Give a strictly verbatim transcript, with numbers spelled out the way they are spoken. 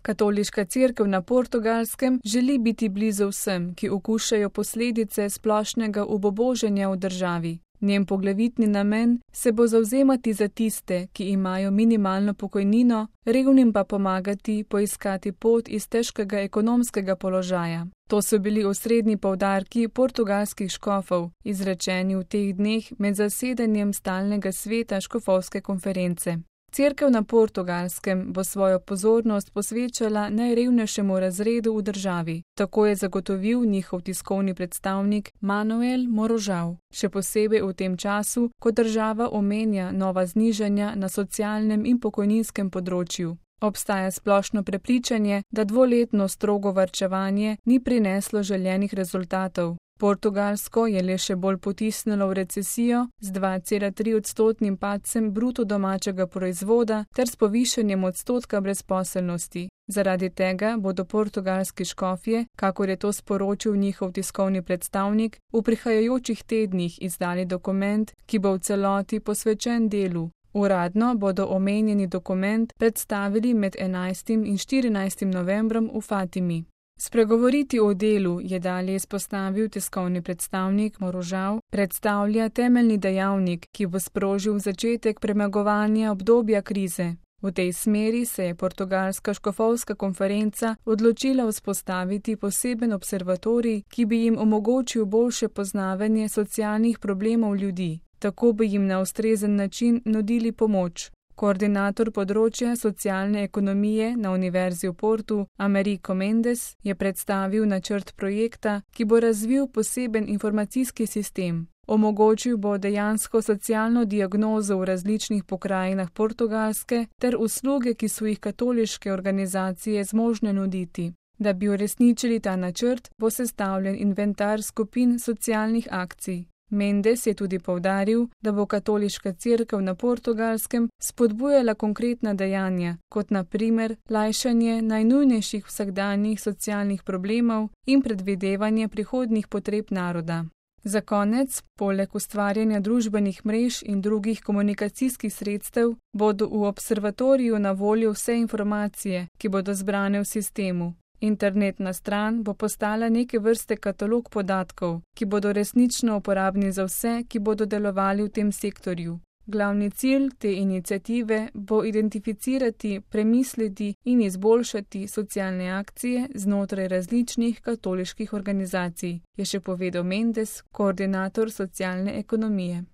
Katoliška cerkev na Portugalskem želi biti blizu vsem, ki okušajo posledice splošnega obubožanja v državi. Njen poglavitni namen se bo zavzemati za tiste, ki imajo minimalno pokojnino, revnim pa pomagati poiskati pot iz težkega ekonomskega položaja. To so bili osrednji poudarki portugalskih škofov, izrečeni v teh dneh med zasedanjem stalnega sveta škofovske konference. Cerkev na Portugalskem bo svojo pozornost posvečala najrevnejšemu razredu v državi, tako je zagotovil njihov tiskovni predstavnik Manuel Morožao, še posebej v tem času, ko država omenja nova znižanja na socialnem in pokojninskem področju. Obstaja splošno prepričanje, da dvoletno strogo varčevanje ni prineslo željenih rezultatov. Portugalsko je le še bolj potisnilo v recesijo z dva cela tri odstotnim padcem bruto domačega proizvoda ter s povišanjem odstotka brezposelnosti. Zaradi tega bodo portugalski škofje, kakor je to sporočil njihov tiskovni predstavnik, v prihajajočih tednih izdali dokument, ki bo v celoti posvečen delu. Uradno bodo omenjeni dokument predstavili med enajstim in štirinajstim novembrom v Fatimi. Spregovoriti o delu, je dalje izpostavil tiskovni predstavnik Morožao, predstavlja temeljni dejavnik, ki bo sprožil začetek premagovanja obdobja krize. V tej smeri se je portugalska škofovska konferenca odločila vzpostaviti poseben observatorij, ki bi jim omogočil boljše poznavanje socialnih problemov ljudi. Tako bi jim na ustrezen način nudili pomoč. Koordinator področja socialne ekonomije na Univerzi v Portu, Americo Mendes, je predstavil načrt projekta, ki bo razvil poseben informacijski sistem. Omogočil bo dejansko socialno diagnozo v različnih pokrajinah Portugalske ter usluge, ki so jih katoliške organizacije zmožne nuditi. Da bi uresničili ta načrt, bo sestavljen inventar skupin socialnih akcij. Mendes je tudi poudaril, da bo katoliška cerkev na Portugalskem spodbujala konkretna dejanja, kot na primer lajšanje najnujnejših vsakdanjih socialnih problemov in predvidevanje prihodnjih potreb naroda. Za konec, poleg ustvarjanja družbenih mrež in drugih komunikacijskih sredstev, bodo v observatoriju na voljo vse informacije, ki bodo zbrane v sistemu. Internetna stran bo postala neke vrste katalog podatkov, ki bodo resnično uporabni za vse, ki bodo delovali v tem sektorju. Glavni cilj te iniciative bo identificirati, premisliti in izboljšati socialne akcije znotraj različnih katoliških organizacij, je še povedal Mendes, koordinator socialne ekonomije.